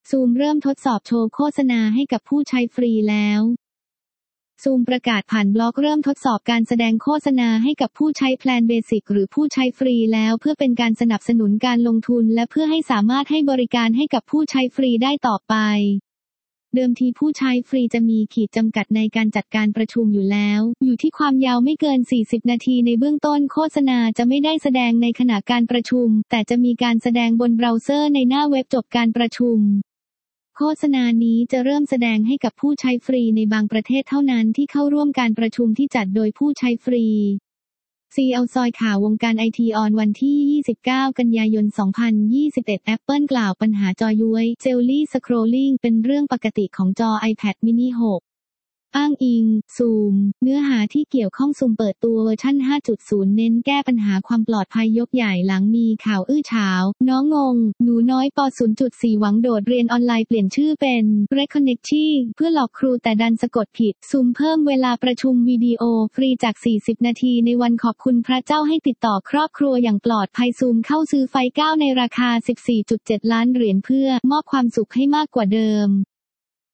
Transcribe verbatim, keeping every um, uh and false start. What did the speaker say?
ซูมเริ่มทดสอบโชว์โฆษณาให้กับผู้ใช้ฟรีแล้วซูมประกาศผ่านบล็อกเริ่มทดสอบการแสดงโฆษณาให้กับผู้ใช้แพลนเบสิกหรือผู้ใช้ฟรีแล้วเพื่อเป็นการสนับสนุนการลงทุนและเพื่อให้สามารถให้บริการให้กับผู้ใช้ฟรีได้ต่อไปเดิมทีผู้ใช้ฟรีจะมีขีดจำกัดในการจัดการประชุมอยู่แล้วอยู่ที่ความยาวไม่เกินสี่สิบนาทีในเบื้องต้นโฆษณาจะไม่ได้แสดงในขณะการประชุมแต่จะมีการแสดงบนเบราว์เซอร์ในหน้าเว็บจบการประชุมโฆษณานี้จะเริ่มแสดงให้กับผู้ใช้ฟรีในบางประเทศเท่านั้นที่เข้าร่วมการประชุมที่จัดโดยผู้ใช้ฟรีซี อี แอล ซอยข่าววงการไอทีออนวันที่ยี่สิบเก้ากันยายนสองพันยี่สิบเอ็ด Apple กล่าวปัญหาจอย้วย Jelly Scrolling เป็นเรื่องปกติของจอ iPad mini หกอ้างอิงซูมเนื้อหาที่เกี่ยวข้องซูมเปิดตัวเวอร์ชัน ห้าจุดศูนย์ เน้นแก้ปัญหาความปลอดภัยยกใหญ่หลังมีข่าวอื้อฉาวน้องงงหนูน้อยป ศูนย์จุดสี่ หวังโดดเรียนออนไลน์เปลี่ยนชื่อเป็น Reconnecting เพื่อหลอกครูแต่ดันสะกดผิดซูมเพิ่มเวลาประชุมวิดีโอฟรีจากสี่สิบนาทีในวันขอบคุณพระเจ้าให้ติดต่อครอบครัวอย่างปลอดภัยซูมเข้าซื้อไฟเก้าในราคา สิบสี่จุดเจ็ด ล้านเหรียญเพื่อมอบความสุขให้มากกว่าเดิม